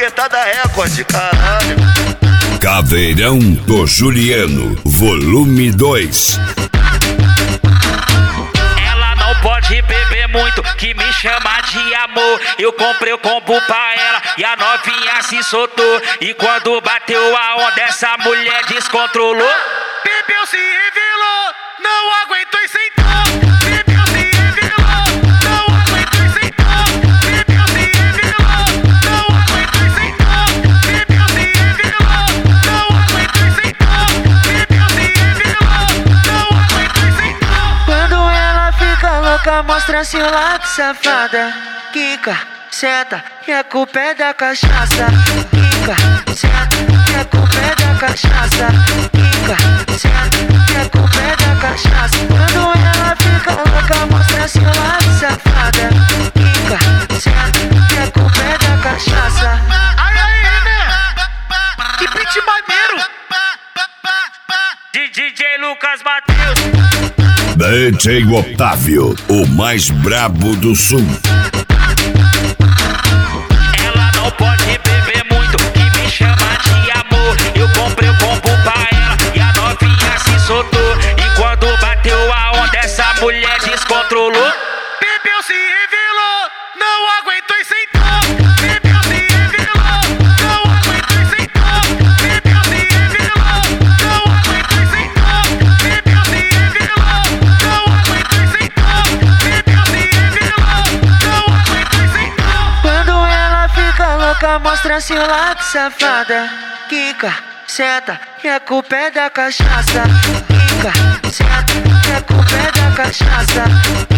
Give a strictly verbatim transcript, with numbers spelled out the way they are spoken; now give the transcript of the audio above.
apertada recorde, caralho. Caveirão do Juliano, volume dois. Ela não pode beber muito, que me chama de amor. Eu comprei o combo pra ela e a novinha se soltou. E quando bateu a onda, essa mulher descontrolou. Bebeu, se revelou, não aguentou e sentou. Bebeu, se revelou, não aguentou e sentou. Bebeu, se revelou, não aguentou e sentou. Bebeu, se revelou, não aguentou e sentou. Bebeu, se revelou, não aguentou e sentou. Quando ela fica louca, mostra seu lado, safada. Quica, senta, e a culpa é da cachaça. Quica, senta, e a culpa é da cachaça. Quica, senta, e a culpa é da cachaça. Quando ela fica louca, mostra seu lado, safada. Quica, senta, e a culpa é da cachaça. Ai, ai, né? Que beat maneiro! D J Lucas Matheus. D J Otávio, o mais brabo do sul. Ela não pode beber muito, que me chama de amor. Eu comprei o combo pra ela e a novinha se soltou. E quando bateu a onda, essa mulher descontrolou. Bebeu, se revelou, não aguentou e sentou. Bebeu, se revelou, não aguentou e sentou. Bebeu, se revelou, não aguentou e sentou. Bebeu, se revelou, não aguentou e sentou. Bebeu, se revelou, não aguentou e sentou. Quando ela fica louca, mostra seu lado, safada. Quica, senta, e a culpa é da cachaça. Quica, senta, e a culpa é da cachaça.